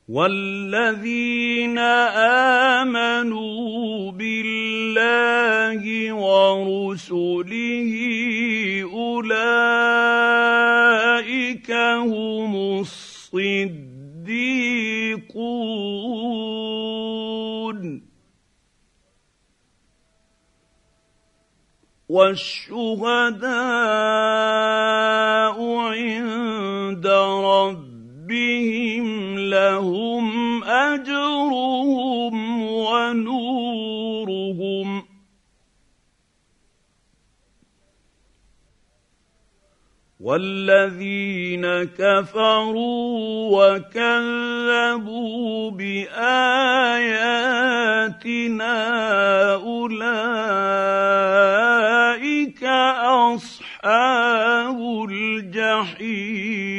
والذين آمنوا بالله ورسله أولئك هم الصديقون والشهداء عند ربهم لهم أجرهم ونورهم والذين كفروا وكذبوا بآياتنا أولئك أصحاب الجحيم